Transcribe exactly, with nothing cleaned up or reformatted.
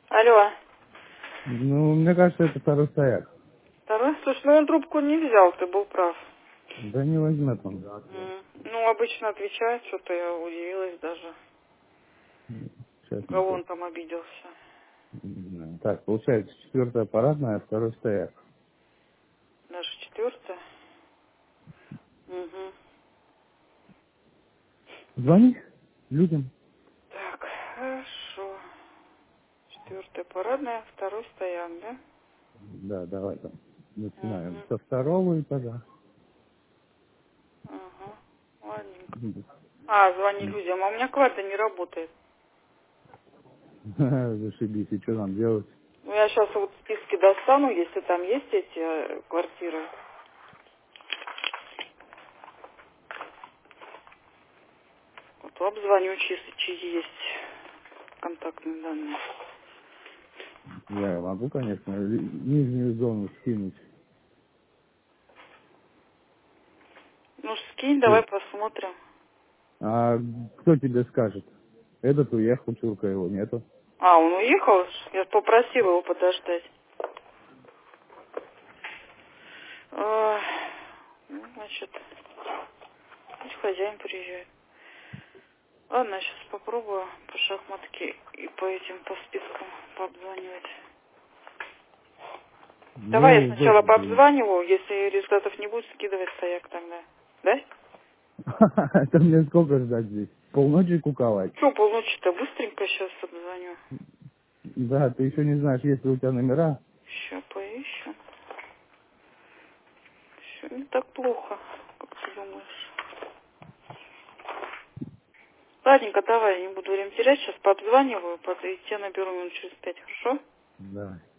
Алло. Ну, мне кажется, это второй стояк. Второй? Слушай, ну он трубку не взял, ты был прав. Да не возьмет он. М, Ну, обычно отвечает, что-то я удивилась даже. Сейчас не Кого то. он там обиделся? Не знаю. Так, получается, четвертая парадная, а второй стояк. Даже четвертая? Угу. Звони людям. Так, хорошо. Четвертая парадная, второй стояк, да? Да, давай там. Начинаем Угу. со второго этажа. Ага. Ладненько. Мгм. А, звони людям. А у меня квартира не работает. Зашибись, и что нам делать? Ну, я сейчас вот списки достану, если там есть эти э, квартиры. Вот обзвоню, чьи, чьи есть контактные данные. Я могу, конечно, ли- нижнюю зону скинуть. Ну, скинь, давай Ты- посмотрим. А кто тебе скажет? Этот уехал, чурка его нету. А, он уехал? Я попросила его подождать. А, ну, значит, пусть хозяин приезжает. Ладно, сейчас попробую по шахматке и по этим, по спискам пообзванивать. Давай я Ну, сначала в- пообзваниваю, если результатов не будет, скидывать стояк тогда. Да? это мне сколько ждать здесь? Полночи куковать? Что, полночи-то быстренько сейчас обзвоню. Да, ты еще не знаешь, есть ли у тебя номера. Сейчас поищу. Все не так плохо, как ты думаешь. Ладненько, давай, не буду время терять, сейчас пообзваниваю, под- и тебя наберу минут через пять, хорошо? Да.